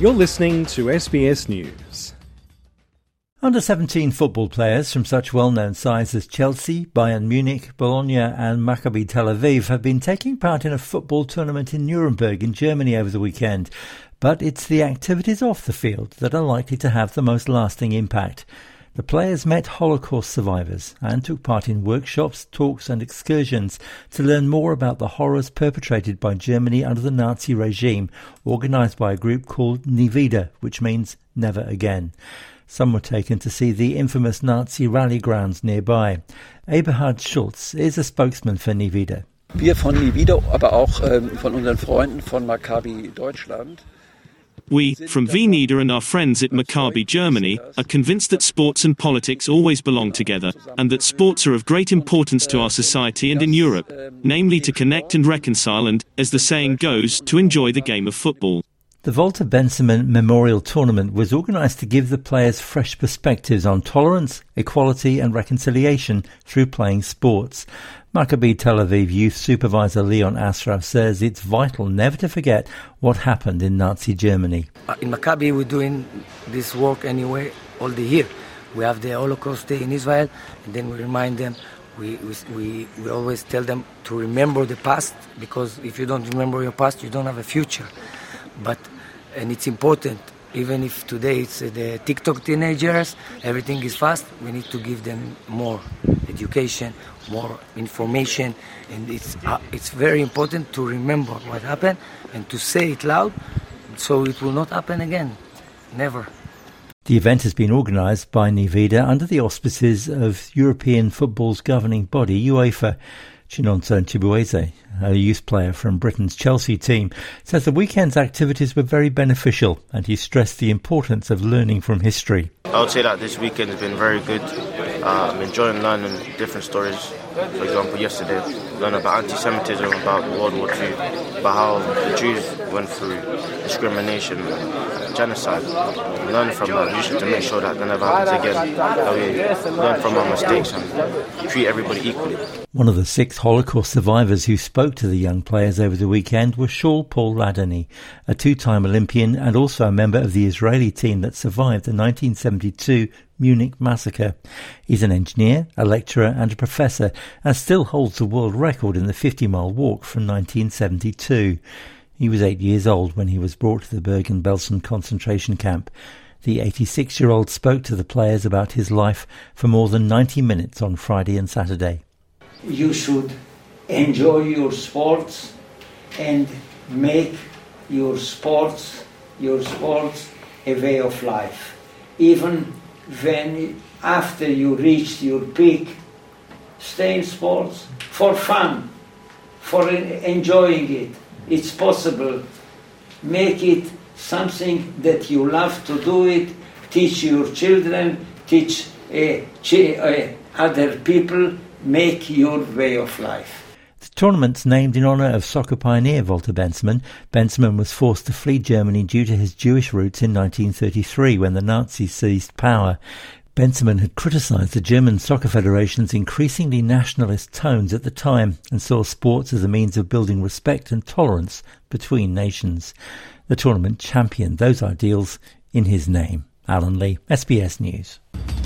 You're listening to SBS News. Under-17 football players from such well-known sides as Chelsea, Bayern Munich, Bologna and Maccabi Tel Aviv have been taking part in a football tournament in Nuremberg in Germany over the weekend. But it's the activities off the field that are likely to have the most lasting impact. The players met Holocaust survivors and took part in workshops, talks and excursions to learn more about the horrors perpetrated by Germany under the Nazi regime, organised by a group called Nie Wieder, which means never again. Some were taken to see the infamous Nazi rally grounds nearby. Eberhard Schulz is a spokesman for Nie Wieder. Wir von Nie Wieder, aber auch von unseren Freunden von Maccabi Deutschland. We, from VNIDA and our friends at Maccabi Germany, are convinced that sports and politics always belong together, and that sports are of great importance to our society and in Europe, namely to connect and reconcile and, as the saying goes, to enjoy the game of football. The Walter Benjamin Memorial Tournament was organised to give the players fresh perspectives on tolerance, equality and reconciliation through playing sports. Maccabi Tel Aviv youth supervisor Leon Asraf says it's vital never to forget what happened in Nazi Germany. In Maccabi we're doing this work anyway all the year. We have the Holocaust Day in Israel, and then we remind them, we always tell them to remember the past, because if you don't remember your past, you don't have a future. And it's important, even if today it's the TikTok teenagers, everything is fast, we need to give them more education, more information, and it's very important to remember what happened and to say it loud so it will not happen again. Never. The event has been organised by Nie Wieder under the auspices of European football's governing body, UEFA. Chinonso Chibueze, a youth player from Britain's Chelsea team, says the weekend's activities were very beneficial, and he stressed the importance of learning from history. I would say that this weekend has been very good. I'm enjoying learning different stories. For example, yesterday, learned about anti-Semitism, about World War II, about how the Jews went through discrimination and genocide. Learn from that to make sure that never happens again. That we learn from our mistakes and treat everybody equally. One of the 6 Holocaust survivors who spoke to the young players over the weekend was Shaul Paul Ladany, a 2-time Olympian and also a member of the Israeli team that survived the 1972 Munich massacre. He's an engineer, a lecturer and a professor, and still holds the world record in the 50-mile walk from 1972. He was 8 years old when he was brought to the Bergen-Belsen concentration camp. The 86-year-old spoke to the players about his life for more than 90 minutes on Friday and Saturday. You should enjoy your sports and make your sports a way of life. Even when after you reach your peak, stay in sports for fun, for enjoying it. It's possible. Make it something that you love to do it. Teach your children, teach other people. Make your way of life. The tournament's named in honour of soccer pioneer Walter Benjamin. Benjamin was forced to flee Germany due to his Jewish roots in 1933 when the Nazis seized power. Benjamin had criticised the German Soccer Federation's increasingly nationalist tones at the time and saw sports as a means of building respect and tolerance between nations. The tournament championed those ideals in his name. Alan Lee, SBS News.